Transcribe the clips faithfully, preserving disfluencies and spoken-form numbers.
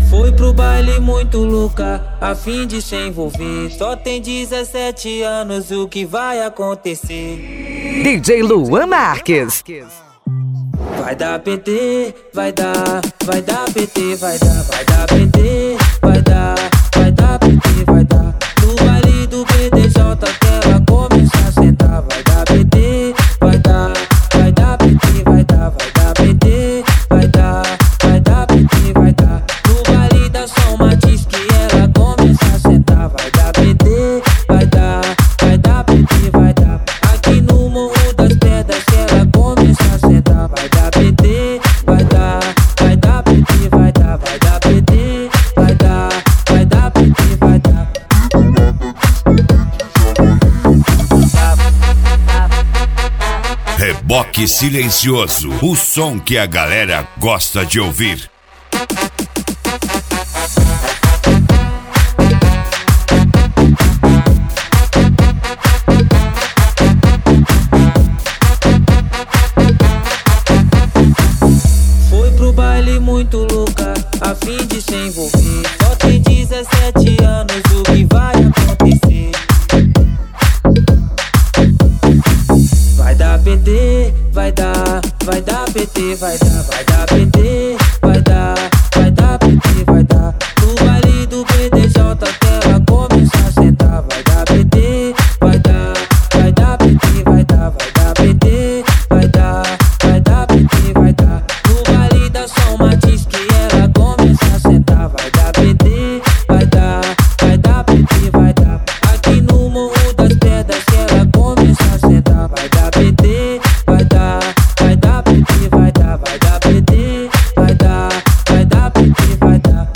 Foi pro baile muito louca, a fim de se envolver. Só tem dezessete anos, o que vai acontecer? D J Luan Marques. Vai dar P T, vai dar, vai dar P T, vai dar, vai dar P T, vai dar, vai dar P T, vai dar. No baile do B D J que ela começa a sentar. Vai dar P T, vai dar, vai dar P T, vai dar, vai dar P T, vai dar, vai dar P T, vai dar. No baile da São Matiz que ela começa a sentar. Vai dar P T, vai dar, vai dar P T, vai dar. Aqui no Morro das Pedras que ela começa a sentar. Vai dar P T, vai dar, vai dar P T, vai dar, vai dar P T, vai dar, vai dar P T, vai dar. Reboque silencioso, o som que a galera gosta de ouvir. Foi pro baile muito louca, a fim de se envolver. Só tem dezessete anos, o que vai acontecer? Vai dar P T, vai dar, vai dar P T, vai dar, vai dar P T, vai dar, vai dar P T, vai dar. No baile do B D J que ela começa a sentar. Vai dar P T, vai dar, vai dar P T, vai dar, vai dar P T, vai dar, vai dar P T, vai dar. No baile da São Matiz que ela começa a sentar. Vai dar P T, vai dar, vai dar P T, vai dar. Aqui no Morro das Pedras que ela começa a sentar. Vai dar P T, vai dar, vai dar P T, vai dar, vai dar P T, vai dar, vai dar P T, vai dar.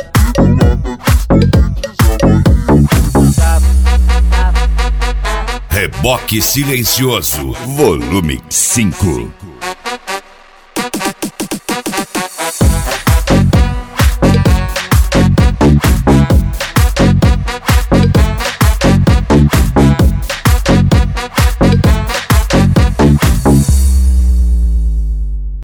Reboque silencioso, volume cinco.